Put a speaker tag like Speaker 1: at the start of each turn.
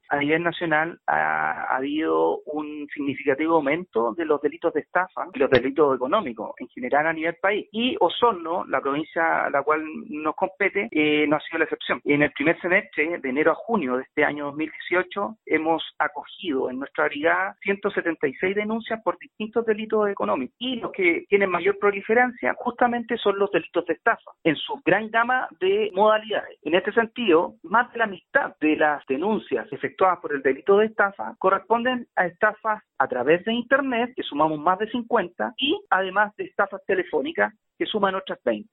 Speaker 1: a nivel nacional ha habido un significativo aumento de los delitos de estafa y los delitos económicos en general a nivel país. Y Osorno, la provincia a la cual nos compete, no ha sido la excepción. En el primer semestre, de enero a junio de este año 2018, hemos acogido en nuestra brigada 176 denuncias por distintos delitos económicos. Y los que tienen mayor proliferancia justamente son los delitos de estafa, en su gran gama de modalidades. En este sentido, más de la mitad de las denuncias efectuadas por el delito de estafa corresponden a estafas a través de Internet, que sumamos más de 50, y además de estafas telefónicas, que suman otras 20.